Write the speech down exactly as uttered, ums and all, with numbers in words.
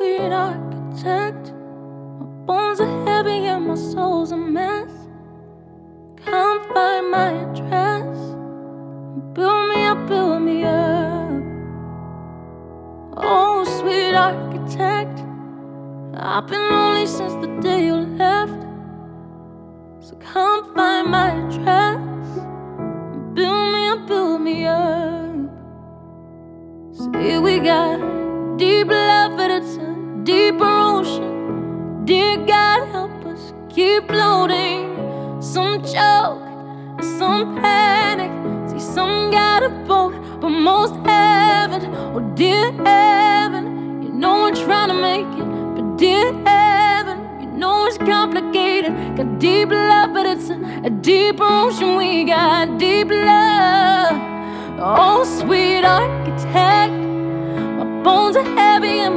sweet architect. My bones are heavy and my soul's a mess. Can't find my address. Build me up, build me up. Oh, sweet architect, I've been lonely since the day you left. So can't find my address. Build me up, build me up. See, we got deep love, but it's a deeper ocean. Dear God, help us keep floating. Some choke, and some panic. See, some got a boat, but most haven't. Oh, dear heaven, you know we're trying to make it, but dear heaven, you know it's complicated. Got deep love, but it's a, a deeper ocean. We got deep love. Oh, sweet architect, my bones are heavy and